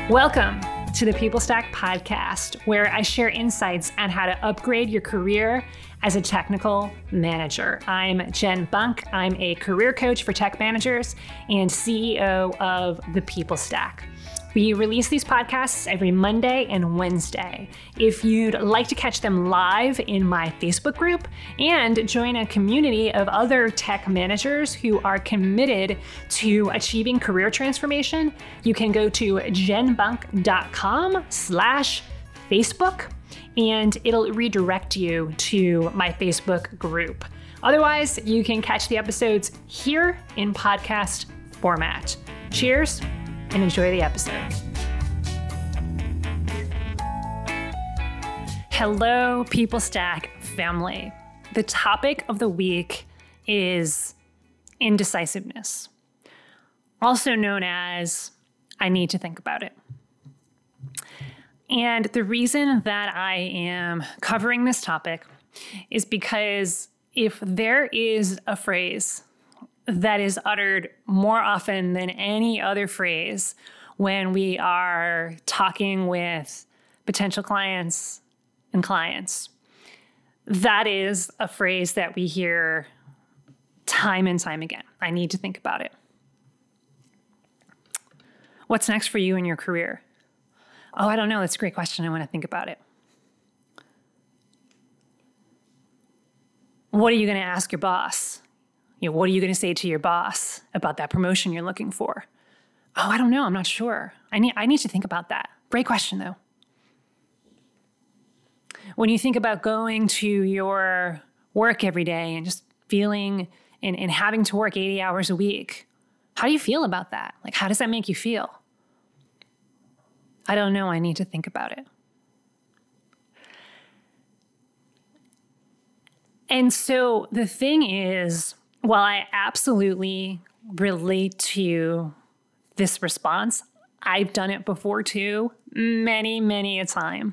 Welcome to the People Stack podcast, where I share insights on how to upgrade your career as a technical manager. I'm Jen Bunk. I'm a career coach for tech managers and CEO of the People Stack. We release these podcasts every Monday and Wednesday. If you'd like to catch them live in my Facebook group and join a community of other tech managers who are committed to achieving career transformation, you can go to jenbunk.com/Facebook and it'll redirect you to my Facebook group. Otherwise, you can catch the episodes here in podcast format. Cheers and enjoy the episode. Hello, People Stack family. The topic of the week is indecisiveness, also known as I need to think about it. And the reason that I am covering this topic is because if there is a phrase that is uttered more often than any other phrase when we are talking with potential clients and clients, that is a phrase that we hear time and time again. I need to think about it. What's next for you in your career? Oh, I don't know. That's a great question. I want to think about it. What are you going to ask your boss? What are you going to say to your boss about that promotion you're looking for? Oh, I don't know. I'm not sure. I need to think about that. Great question, though. When you think about going to your work every day and just feeling and having to work 80 hours a week, how do you feel about that? Like, how does that make you feel? I don't know. I need to think about it. And so the thing is, while I absolutely relate to this response, I've done it before too, many a time.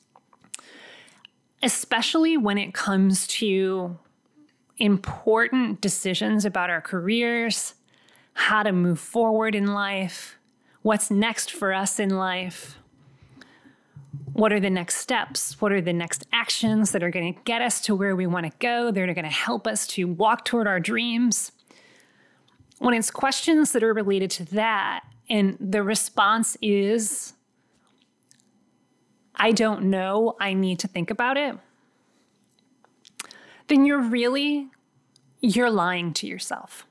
Especially when it comes to important decisions about our careers, how to move forward in life, what's next for us in life, what are the next steps, what are the next actions that are going to get us to where we want to go, that are going to help us to walk toward our dreams. When it's questions that are related to that, and the response is, I don't know, I need to think about it, then you're lying to yourself.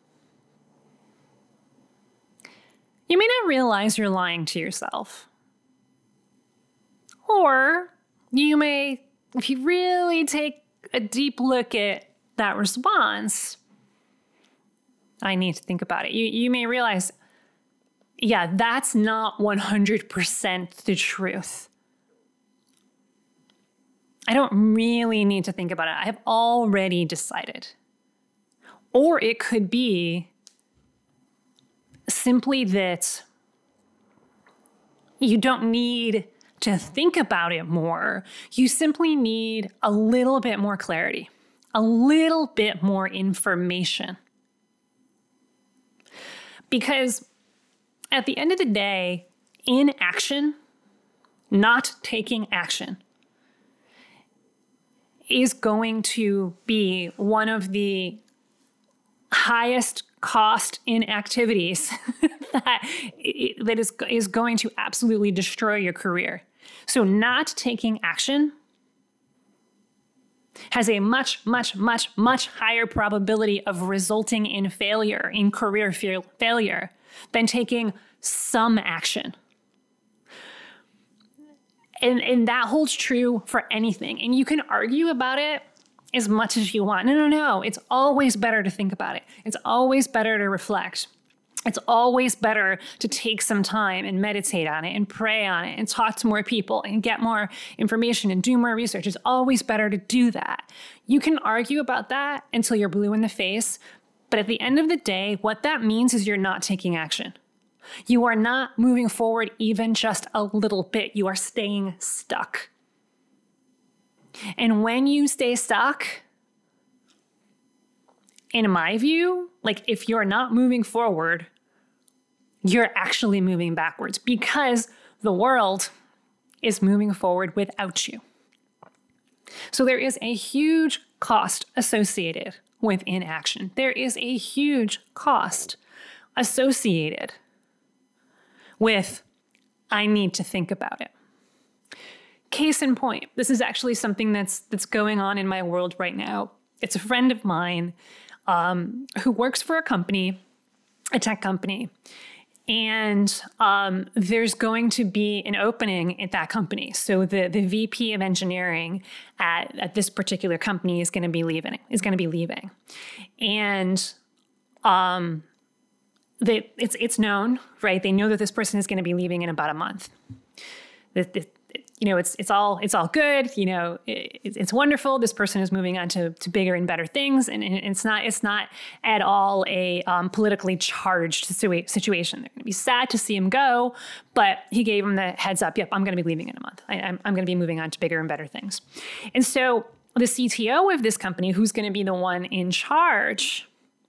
You may not realize you're lying to yourself. Or you may, if you really take a deep look at that response, I need to think about it. You may realize, yeah, that's not 100% the truth. I don't really need to think about it. I have already decided. Or it could be simply that you don't need to think about it more. You simply need a little bit more clarity, a little bit more information. Because at the end of the day, inaction, not taking action, is going to be one of the highest cost inactivities that is going to absolutely destroy your career. So not taking action has a much higher probability of resulting in failure, in career failure, than taking some action. And that holds true for anything. And you can argue about it as much as you want. No. It's always better to think about it. It's always better to reflect. It's always better to take some time and meditate on it and pray on it and talk to more people and get more information and do more research. It's always better to do that. You can argue about that until you're blue in the face. But at the end of the day, what that means is you're not taking action. You are not moving forward even just a little bit. You are staying stuck. And when you stay stuck, in my view, like if you're not moving forward, you're actually moving backwards, because the world is moving forward without you. So there is a huge cost associated with inaction. There is a huge cost associated with, I need to think about it. Case in point, this is actually something that's going on in my world right now. It's a friend of mine who works for a company, a tech company, and there's going to be an opening at that company. So the VP of engineering at this particular company is going to be leaving. And it's known, right? They know that this person is going to be leaving in about a month. It's all good. It's wonderful. This person is moving on to bigger and better things, and it's not at all a politically charged situation. They're going to be sad to see him go, but he gave him the heads up. Yep, I'm going to be leaving in a month. I'm going to be moving on to bigger and better things. And so the CTO of this company, who's going to be the one in charge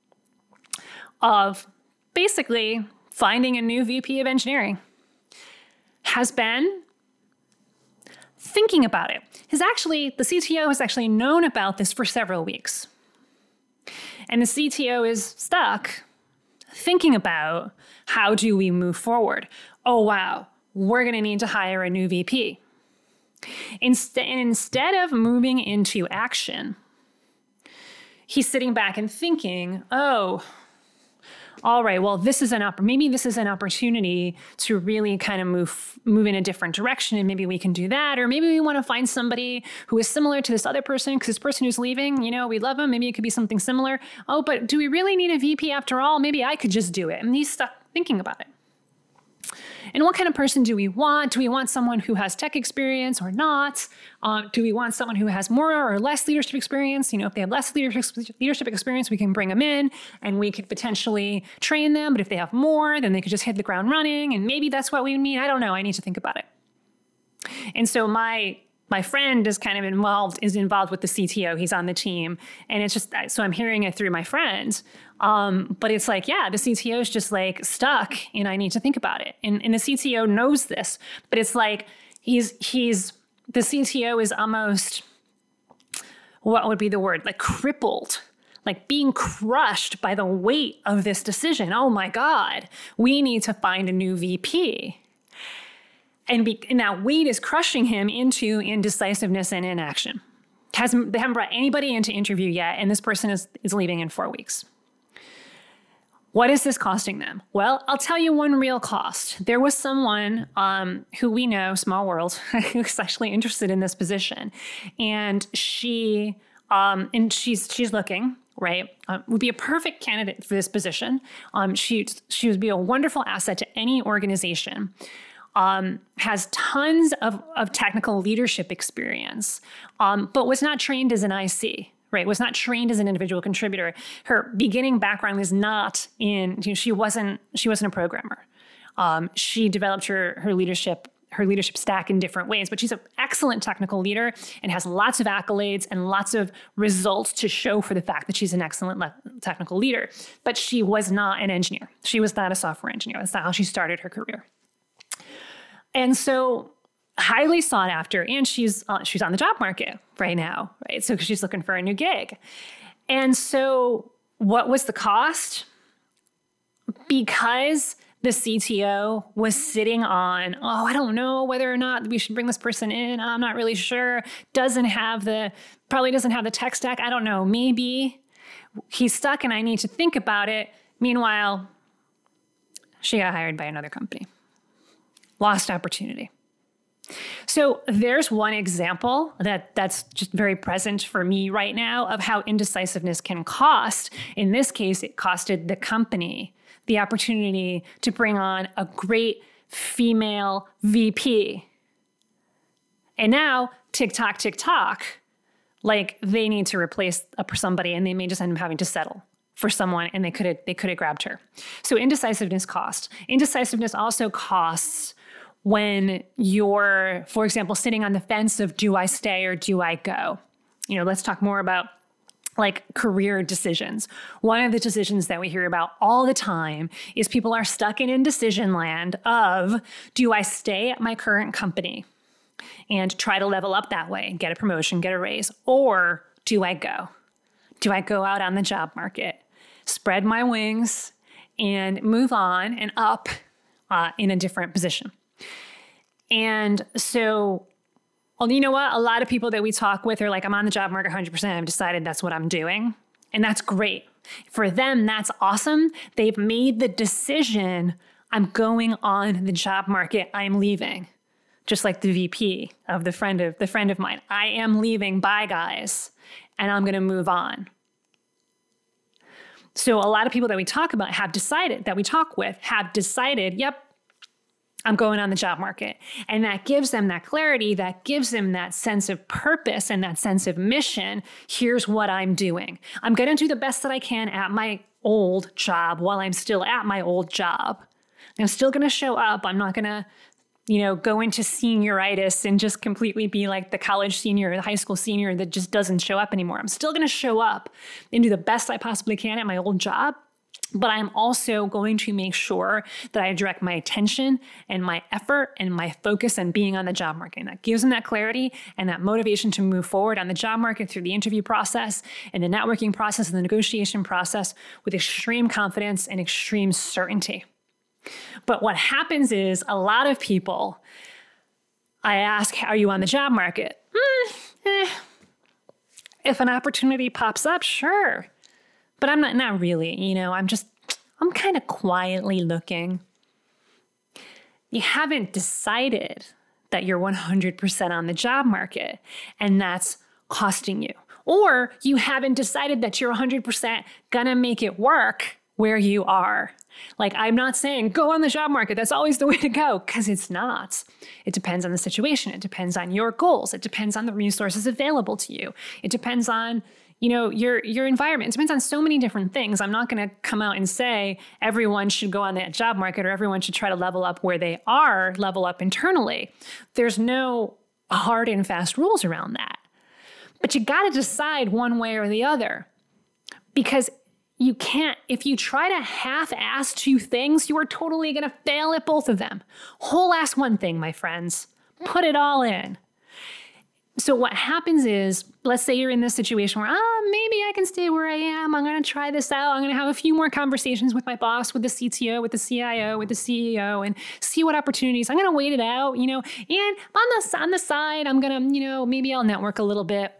of basically finding a new VP of engineering, has been thinking about it. The CTO has actually known about this for several weeks. And the CTO is stuck thinking about, how do we move forward? Oh, wow, we're going to need to hire a new VP. Instead of moving into action, he's sitting back and thinking, oh, all right, well, maybe this is an opportunity to really kind of move in a different direction, and maybe we can do that. Or maybe we want to find somebody who is similar to this other person, because this person who's leaving, we love him. Maybe it could be something similar. Oh, but do we really need a VP after all? Maybe I could just do it. And he's stuck thinking about it. And what kind of person do we want? Do we want someone who has tech experience or not? Do we want someone who has more or less leadership experience? If they have less leadership experience, we can bring them in and we could potentially train them. But if they have more, then they could just hit the ground running. And maybe that's what we need. I don't know. I need to think about it. And so my friend is kind of involved with the CTO. He's on the team. And it's just, so I'm hearing it through my friend. But it's like, yeah, the CTO is just like stuck and I need to think about it. And the CTO knows this, but it's like, the CTO is almost, what would be the word? Like crippled, like being crushed by the weight of this decision. Oh my God, we need to find a new VP. And that weight is crushing him into indecisiveness and inaction. They haven't brought anybody in to interview yet, and this person is leaving in 4 weeks. What is this costing them? Well, I'll tell you one real cost. There was someone who we know, small world, who's actually interested in this position. And she's looking, right? Would be a perfect candidate for this position. She would be a wonderful asset to any organization. Has tons of technical leadership experience, but was not trained as an IC, right? Was not trained as an individual contributor. Her beginning background was not in, she wasn't a programmer. She developed her leadership stack in different ways, but she's an excellent technical leader and has lots of accolades and lots of results to show for the fact that she's an excellent technical leader. But she was not an engineer. She was not a software engineer. That's not how she started her career. And so highly sought after, and she's on the job market right now, right? So she's looking for a new gig. And so what was the cost? Because the CTO was sitting on, I don't know whether or not we should bring this person in. I'm not really sure. Probably doesn't have the tech stack. I don't know. Maybe he's stuck and I need to think about it. Meanwhile, she got hired by another company. Lost opportunity. So there's one example that's just very present for me right now of how indecisiveness can cost. In this case, it costed the company the opportunity to bring on a great female VP. And now, tick tock, like they need to replace somebody and they may just end up having to settle for someone, and they could have grabbed her. So indecisiveness costs. Indecisiveness also costs when you're, for example, sitting on the fence of, do I stay or do I go? Let's talk more about like career decisions. One of the decisions that we hear about all the time is people are stuck in indecision land of, do I stay at my current company and try to level up that way, get a promotion, get a raise, or do I go? Do I go out on the job market, spread my wings, and move on and up in a different position? And so, well, you know what? A lot of people that we talk with are like, I'm on the job market 100%. I've decided that's what I'm doing. And that's great. For them, that's awesome. They've made the decision. I'm going on the job market. I'm leaving. Just like the VP of the friend of mine. I am leaving. Bye, guys. And I'm going to move on. So a lot of people that we talk about have decided, yep, I'm going on the job market. And that gives them that clarity, that gives them that sense of purpose and that sense of mission. Here's what I'm doing. I'm going to do the best that I can at my old job while I'm still at my old job. I'm still going to show up. I'm not going to, go into senioritis and just completely be like the college senior or the high school senior that just doesn't show up anymore. I'm still going to show up and do the best I possibly can at my old job. But I'm also going to make sure that I direct my attention and my effort and my focus on being on the job market. And that gives them that clarity and that motivation to move forward on the job market through the interview process and the networking process and the negotiation process with extreme confidence and extreme certainty. But what happens is a lot of people, I ask, are you on the job market? If an opportunity pops up, sure. But I'm not really, I'm kind of quietly looking. You haven't decided that you're 100% on the job market, and that's costing you. Or you haven't decided that you're 100% gonna make it work where you are. Like, I'm not saying go on the job market. That's always the way to go, because it's not. It depends on the situation. It depends on your goals. It depends on the resources available to you. It depends on your environment. It depends on so many different things. I'm not going to come out and say everyone should go on that job market or everyone should try to level up where they are, level up internally. There's no hard and fast rules around that. But you got to decide one way or the other, because you can't, if you try to half-ass two things, you are totally going to fail at both of them. Whole ass one thing, my friends. Put it all in. So what happens is, let's say you're in this situation where, maybe I can stay where I am. I'm going to try this out. I'm going to have a few more conversations with my boss, with the CTO, with the CIO, with the CEO, and see what opportunities. I'm going to wait it out, and on the side, I'm going to, maybe I'll network a little bit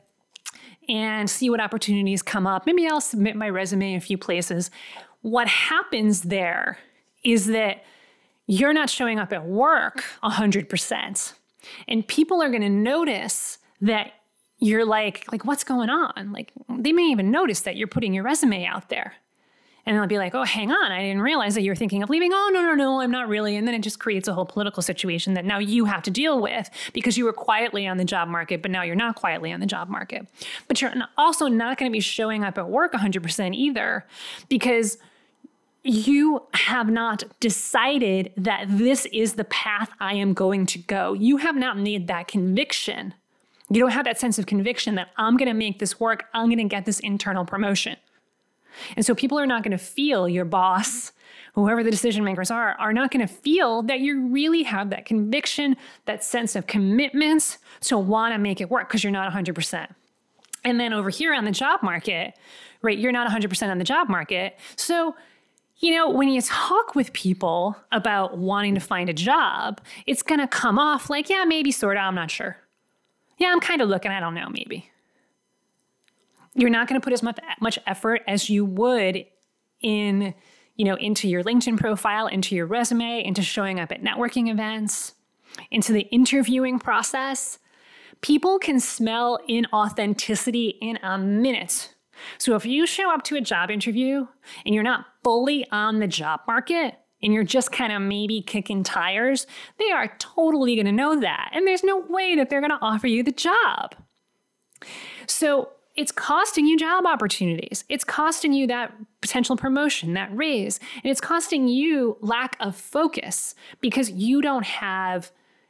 and see what opportunities come up. Maybe I'll submit my resume in a few places. What happens there is that you're not showing up at work 100%. And people are going to notice that you're like, what's going on? Like, they may even notice that you're putting your resume out there. And they'll be like, oh, hang on, I didn't realize that you were thinking of leaving. Oh, no, I'm not really. And then it just creates a whole political situation that now you have to deal with because you were quietly on the job market, but now you're not quietly on the job market. But you're also not going to be showing up at work 100% either, because you have not decided that this is the path I am going to go. You have not made that conviction. You don't have that sense of conviction that I'm going to make this work. I'm going to get this internal promotion. And so people are not going to feel, your boss, whoever the decision makers are not going to feel that you really have that conviction, that sense of commitment to want to make it work, because you're not 100%. And then over here on the job market, right, you're not 100% on the job market. So, when you talk with people about wanting to find a job, it's going to come off like, yeah, maybe, sort of, I'm not sure. Yeah, I'm kind of looking, I don't know, maybe. You're not going to put as much effort as you would into your LinkedIn profile, into your resume, into showing up at networking events, into the interviewing process. People can smell inauthenticity in a minute. So if you show up to a job interview and you're not fully on the job market and you're just kind of maybe kicking tires, they are totally going to know that. And there's no way that they're going to offer you the job. So it's costing you job opportunities. It's costing you that potential promotion, that raise. And it's costing you lack of focus because you don't have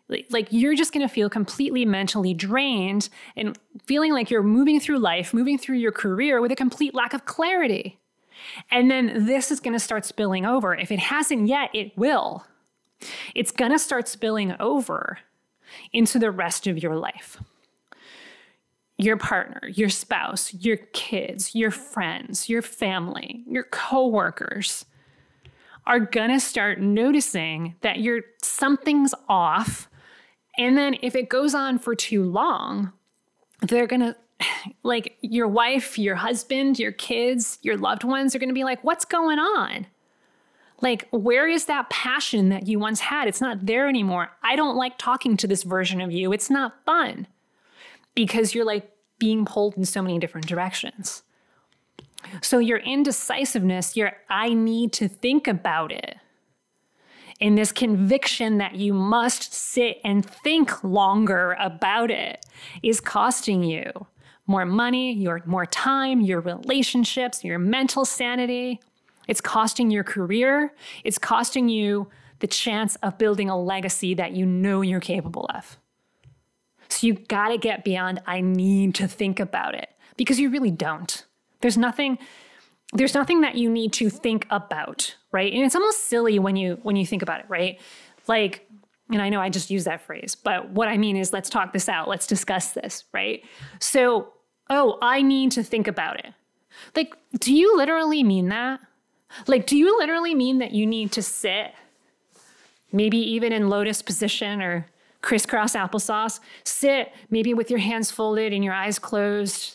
Like you're just going to feel completely mentally drained and feeling like you're moving through life, moving through your career with a complete lack of clarity. And then this is going to start spilling over. If it hasn't yet, it will. It's going to start spilling over into the rest of your life. Your partner, your spouse, your kids, your friends, your family, your coworkers are going to start noticing that something's off. And then if it goes on for too long, they're going to, like your wife, your husband, your kids, your loved ones are going to be like, what's going on? Like, where is that passion that you once had? It's not there anymore. I don't like talking to this version of you. It's not fun because you're like being pulled in so many different directions. So your indecisiveness, I need to think about it. And this conviction that you must sit and think longer about it is costing you more money, more time, your relationships, your mental sanity. It's costing your career. It's costing you the chance of building a legacy that you know you're capable of. So you gotta get beyond, I need to think about it, because you really don't. There's nothing that you need to think about, right? And it's almost silly when you think about it, right? Like, and I know I just used that phrase, but what I mean is let's talk this out. Let's discuss this, right? So, I need to think about it. Like, do you literally mean that? Like, do you literally mean that you need to sit, maybe even in lotus position or crisscross applesauce, sit maybe with your hands folded and your eyes closed,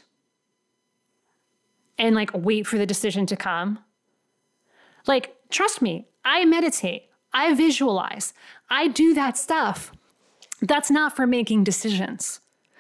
and like wait for the decision to come? Like, trust me, I meditate, I visualize, I do that stuff. That's not for making decisions.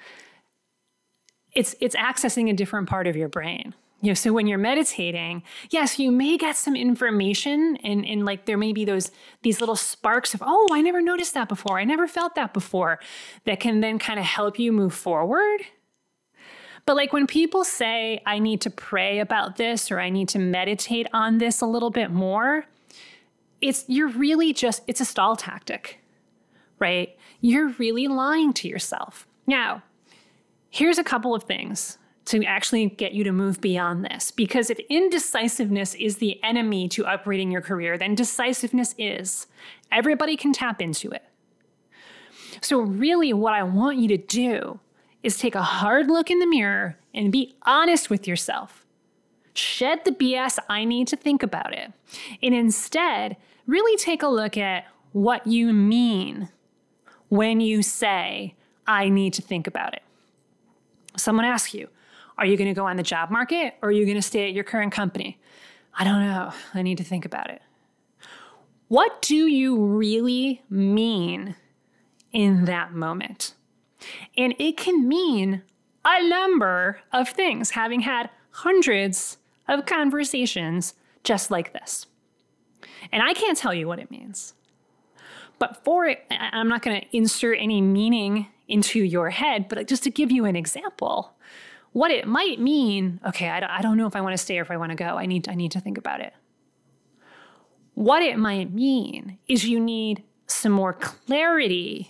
It's accessing a different part of your brain. So when you're meditating, yes, you may get some information and like there may be these little sparks of, I never noticed that before. I never felt that before, that can then kind of help you move forward. But like when people say, I need to pray about this or I need to meditate on this a little bit more, it's a stall tactic, right? You're really lying to yourself. Now, here's a couple of things to actually get you to move beyond this. Because if indecisiveness is the enemy to uprooting your career, then decisiveness is. Everybody can tap into it. So really what I want you to do is take a hard look in the mirror and be honest with yourself. Shed the BS, I need to think about it. And instead, really take a look at what you mean when you say, I need to think about it. Someone asks you, are you going to go on the job market or are you going to stay at your current company? I don't know. I need to think about it. What do you really mean in that moment? And it can mean a number of things, having had hundreds of conversations just like this. And I can't tell you what it means. But for it, I'm not going to insert any meaning into your head, but just to give you an example, what it might mean, okay, I don't know if I want to stay or if I want to go. I need to think about it. What it might mean is you need some more clarity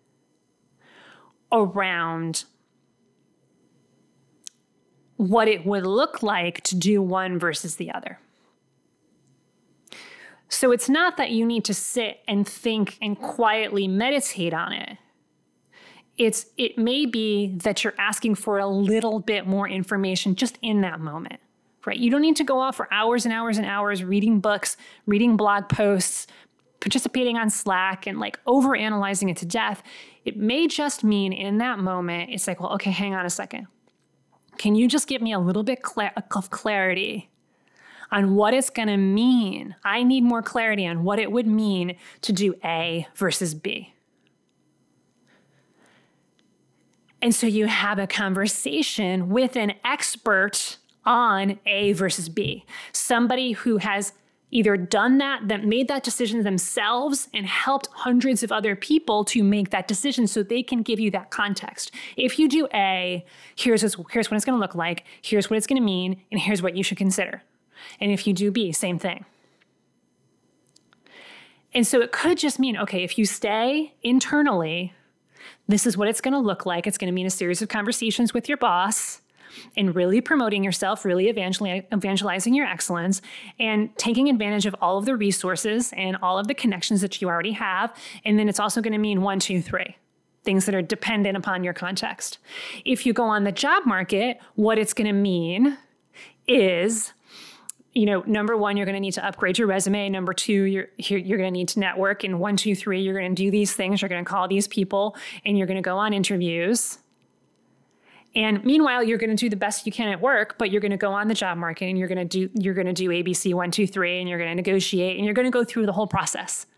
around what it would look like to do one versus the other. So it's not that you need to sit and think and quietly meditate on it. It may be that you're asking for a little bit more information just in that moment, right? You don't need to go off for hours and hours and hours reading books, reading blog posts, participating on Slack and like overanalyzing it to death. It may just mean in that moment, it's like, well, okay, hang on a second. Can you just give me a little bit of clarity on what it's going to mean? I need more clarity on what it would mean to do A versus B. And so you have a conversation with an expert on A versus B, somebody who has either done that made that decision themselves and helped hundreds of other people to make that decision so they can give you that context. If you do A, here's what it's going to look like, here's what it's going to mean, and here's what you should consider. And if you do B, same thing. And so it could just mean, okay, if you stay internally, This is what it's going to look like. It's going to mean a series of conversations with your boss and really promoting yourself, really evangelizing your excellence and taking advantage of all of the resources and all of the connections that you already have. And then it's also going to mean 1, 2, 3. Things that are dependent upon your context. If you go on the job market, what it's going to mean is, number 1, you're going to need to upgrade your resume. Number 2, you're going to need to network. And 1, 2, 3, you're going to do these things. You're going to call these people and you're going to go on interviews. And meanwhile, you're going to do the best you can at work, but you're going to go on the job market and you're going to do ABC 1, 2, 3, and you're going to negotiate and you're going to go through the whole process.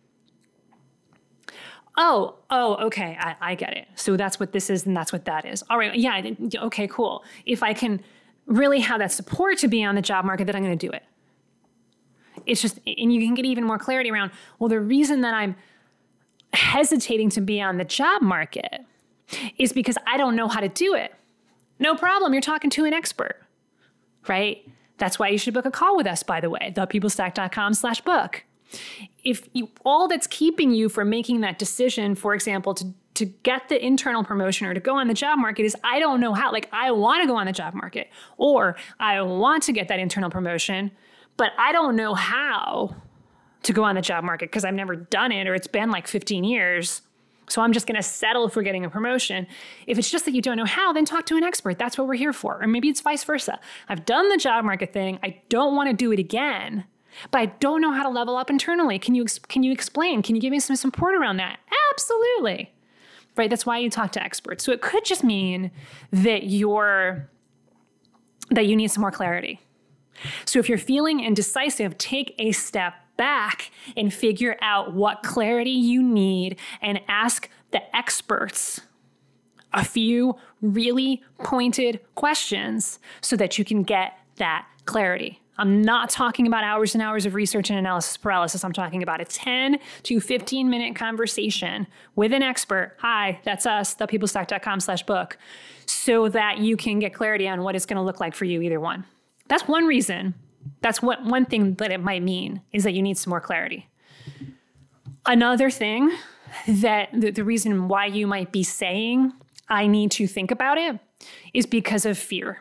Oh, okay. I get it. So that's what this is and that's what that is. All right. Yeah. Okay, cool. If I can really have that support to be on the job market, then I'm going to do it. It's just, and you can get even more clarity around, well, the reason that I'm hesitating to be on the job market is because I don't know how to do it. No problem. You're talking to an expert, right? That's why you should book a call with us, by the way, thepeoplestack.com/book. If all that's keeping you from making that decision, for example, to get the internal promotion or to go on the job market is I don't know how. Like, I want to go on the job market or I want to get that internal promotion, but I don't know how to go on the job market because I've never done it or it's been like 15 years. So I'm just going to settle for getting a promotion. If it's just that you don't know how, then talk to an expert. That's what we're here for. Or maybe it's vice versa. I've done the job market thing. I don't want to do it again, but I don't know how to level up internally. Can you explain? Can you give me some support around that? Absolutely. Right? That's why you talk to experts. So it could just mean that you need some more clarity. So if you're feeling indecisive, take a step back and figure out what clarity you need and ask the experts a few really pointed questions so that you can get that clarity. I'm not talking about hours and hours of research and analysis paralysis. I'm talking about a 10 to 15 minute conversation with an expert. Hi, that's us, thepeoplestack.com/book, so that you can get clarity on what it's going to look like for you, either one. That's one reason. That's one thing that it might mean is that you need some more clarity. Another thing that the reason why you might be saying, I need to think about it, is because of fear.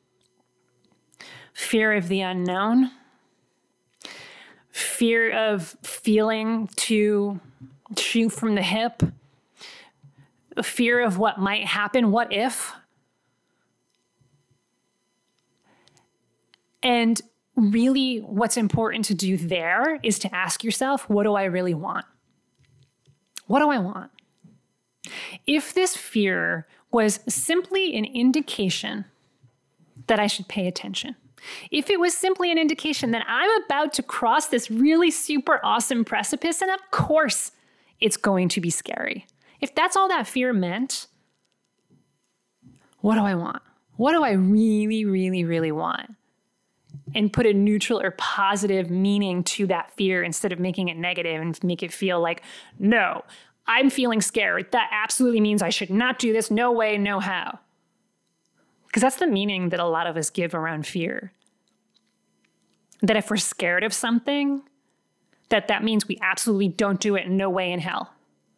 Fear of the unknown. Fear of feeling too shoot from the hip. Fear of what might happen. What if? And really, what's important to do there is to ask yourself, what do I really want? What do I want? If this fear was simply an indication that I should pay attention, if it was simply an indication that I'm about to cross this really super awesome precipice, and of course it's going to be scary. If that's all that fear meant, what do I want? What do I really, really, really want? And put a neutral or positive meaning to that fear instead of making it negative and make it feel like, no, I'm feeling scared. That absolutely means I should not do this. No way, no how. Because that's the meaning that a lot of us give around fear. That if we're scared of something, that means we absolutely don't do it. No way in hell.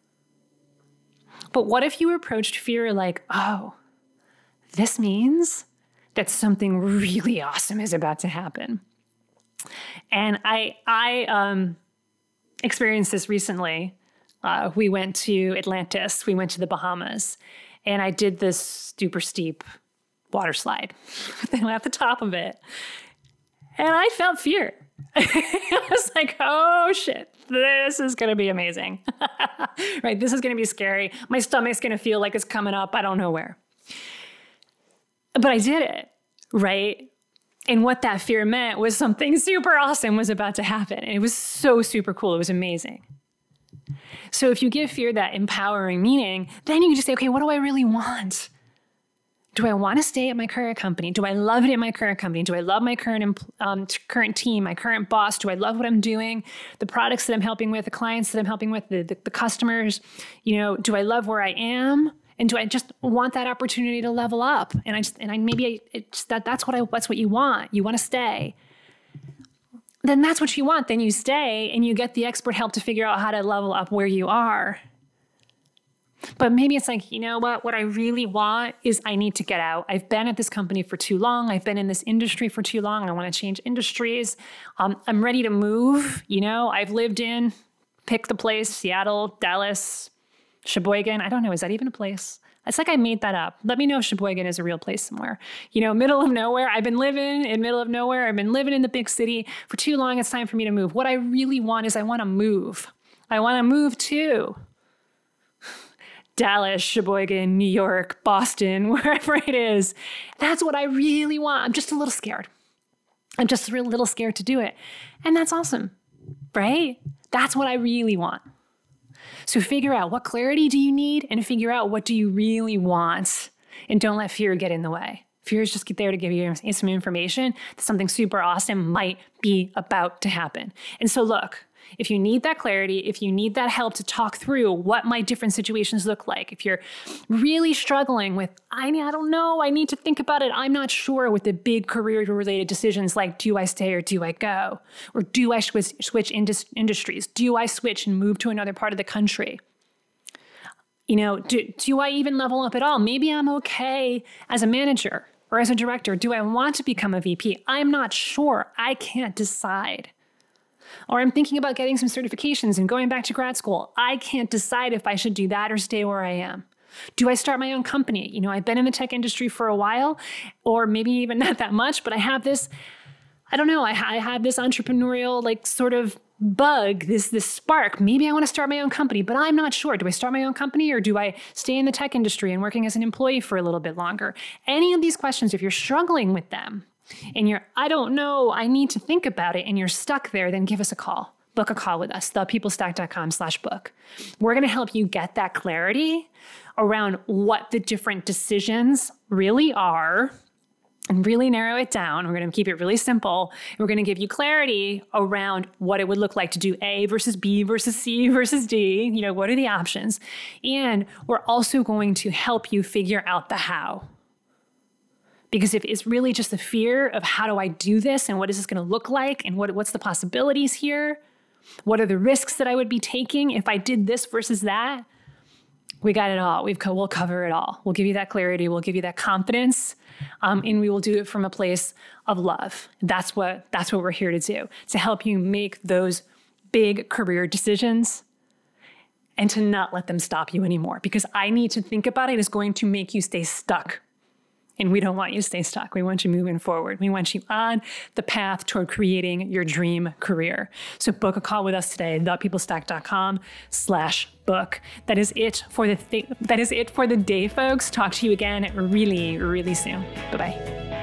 But what if you approached fear like, oh, this means that something really awesome is about to happen? And I experienced this recently. We went to Atlantis. We went to the Bahamas. And I did this super steep water slide. Then at the top of it. And I felt fear. I was like, oh shit, this is going to be amazing. Right? This is going to be scary. My stomach's going to feel like it's coming up. I don't know where. But I did it, right? And what that fear meant was something super awesome was about to happen. And it was so super cool. It was amazing. So if you give fear that empowering meaning, then you can just say, okay, what do I really want? Do I want to stay at my current company? Do I love it at my current company? Do I love my current team, my current boss? Do I love what I'm doing? The products that I'm helping with, the clients that I'm helping with, the customers, do I love where I am? And do I just want that opportunity to level up? That's what you want. You want to stay. Then that's what you want. Then you stay and you get the expert help to figure out how to level up where you are. But maybe it's like, you know what I really want is I need to get out. I've been at this company for too long. I've been in this industry for too long. I want to change industries. I'm ready to move. I've lived in, pick the place, Seattle, Dallas, Sheboygan. I don't know. Is that even a place? It's like I made that up. Let me know if Sheboygan is a real place somewhere. Middle of nowhere. I've been living in middle of nowhere. I've been living in the big city for too long. It's time for me to move. What I really want is I want to move. I want to move to Dallas, Sheboygan, New York, Boston, wherever it is. That's what I really want. I'm just a little scared. I'm just a little scared to do it. And that's awesome, right? That's what I really want. So figure out what clarity do you need and figure out what do you really want. And don't let fear get in the way. Fear is just there to give you some information that something super awesome might be about to happen. And so look, if you need that clarity, if you need that help to talk through what might different situations look like, if you're really struggling with, I don't know, I need to think about it, I'm not sure with the big career-related decisions like, do I stay or do I go? Or do I switch industries? Do I switch and move to another part of the country? Do I even level up at all? Maybe I'm okay as a manager or as a director. Do I want to become a VP? I'm not sure. I can't decide. Or I'm thinking about getting some certifications and going back to grad school. I can't decide if I should do that or stay where I am. Do I start my own company? I've been in the tech industry for a while, or maybe even not that much, but I have this, I have this entrepreneurial sort of bug, this spark. Maybe I want to start my own company, but I'm not sure. Do I start my own company or do I stay in the tech industry and working as an employee for a little bit longer? Any of these questions, if you're struggling with them, and I don't know, I need to think about it, and you're stuck there, then give us a call. Book a call with us, thepeoplestack.com/book. We're going to help you get that clarity around what the different decisions really are and really narrow it down. We're going to keep it really simple. We're going to give you clarity around what it would look like to do A versus B versus C versus D. What are the options? And we're also going to help you figure out the how. Because if it's really just the fear of how do I do this and what is this going to look like and what's the possibilities here? What are the risks that I would be taking if I did this versus that? We got it all. We'll cover it all. We'll give you that clarity. We'll give you that confidence. And we will do it from a place of love. That's what we're here to do, to help you make those big career decisions and to not let them stop you anymore. Because I need to think about it is going to make you stay stuck. And we don't want you to stay stuck. We want you moving forward. We want you on the path toward creating your dream career. So book a call with us today, thepeoplestack.com/book. That is it for the day, folks. Talk to you again really, really soon. Bye-bye.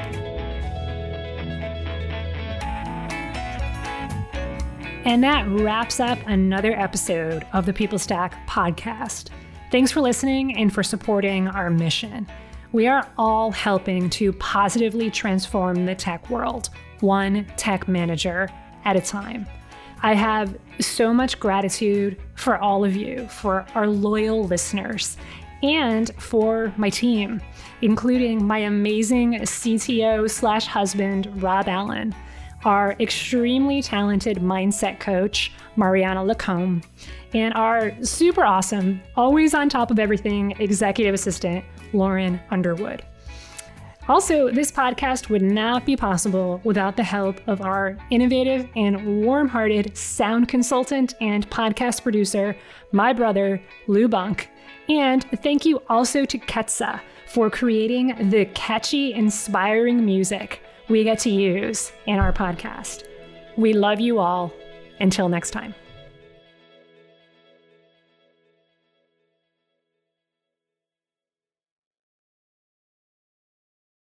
And that wraps up another episode of the People Stack podcast. Thanks for listening and for supporting our mission. We are all helping to positively transform the tech world, one tech manager at a time. I have so much gratitude for all of you, for our loyal listeners, and for my team, including my amazing CTO/husband, Rob Allen, our extremely talented mindset coach, Mariana Lacombe, and our super awesome, always on top of everything, executive assistant, Lauren Underwood. Also, this podcast would not be possible without the help of our innovative and warm-hearted sound consultant and podcast producer, my brother, Lou Bunk. And thank you also to Ketsa for creating the catchy, inspiring music we get to use in our podcast. We love you all. Until next time.